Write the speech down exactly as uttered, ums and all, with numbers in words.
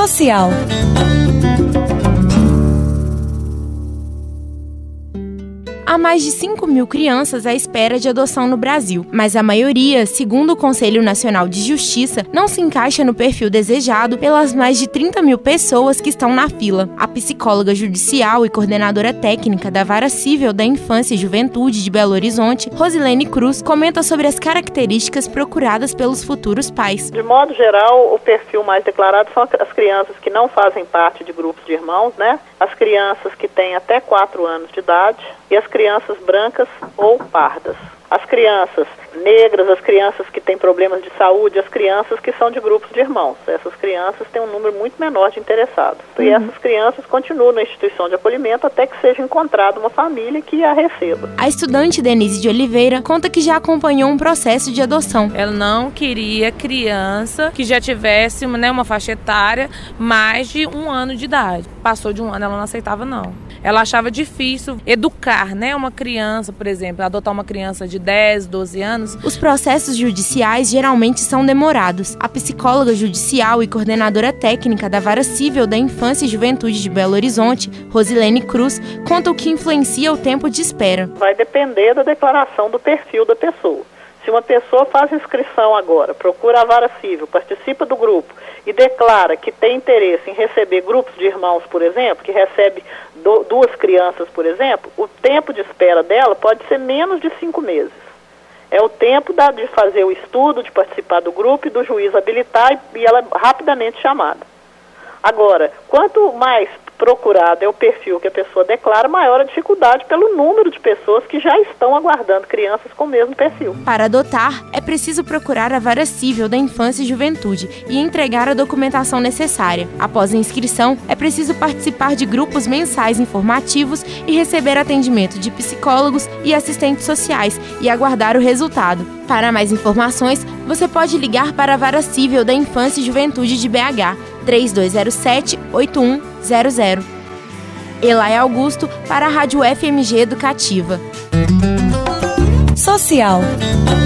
Social. Há mais de cinco mil crianças à espera de adoção no Brasil, mas a maioria, segundo o Conselho Nacional de Justiça, não se encaixa no perfil desejado pelas mais de trinta mil pessoas que estão na fila. A psicóloga judicial e coordenadora técnica da Vara Civil da Infância e Juventude de Belo Horizonte, Rosilene Cruz, comenta sobre as características procuradas pelos futuros pais. De modo geral, o perfil mais declarado são as crianças que não fazem parte de grupos de irmãos, né? As crianças que têm até quatro anos de idade e as crianças brancas ou pardas. As crianças negras, as crianças que têm problemas de saúde, as crianças que são de grupos de irmãos. Essas crianças têm um número muito menor de interessados. Uhum. E essas crianças continuam na instituição de acolhimento até que seja encontrada uma família que a receba. A estudante Denise de Oliveira conta que já acompanhou um processo de adoção. Ela não queria criança que já tivesse, né, uma faixa etária mais de um ano de idade. Passou de um ano, ela não aceitava não. Ela achava difícil educar, né, uma criança, por exemplo, adotar uma criança de dez, doze anos. Os processos judiciais geralmente são demorados. A psicóloga judicial e coordenadora técnica da Vara Civil da Infância e Juventude de Belo Horizonte, Rosilene Cruz, conta o que influencia o tempo de espera. Vai depender da declaração do perfil da pessoa. Se uma pessoa faz inscrição agora, procura a Vara Civil, participa do grupo e declara que tem interesse em receber grupos de irmãos, por exemplo, que recebe do, duas crianças, por exemplo, o tempo de espera dela pode ser menos de cinco meses. É o tempo da, de fazer o estudo, de participar do grupo e do juiz habilitar e, e ela é rapidamente chamada. Agora, quanto mais procurado é o perfil que a pessoa declara, maior a dificuldade pelo número de pessoas que já estão aguardando crianças com o mesmo perfil. Para adotar, é preciso procurar a Vara Civil da Infância e Juventude e entregar a documentação necessária. Após a inscrição, é preciso participar de grupos mensais informativos e receber atendimento de psicólogos e assistentes sociais e aguardar o resultado. Para mais informações, você pode ligar para a Vara Civil da Infância e Juventude de B H, três dois zero sete, oito um zero zero. Elay Augusto para a Rádio F M G Educativa. Social.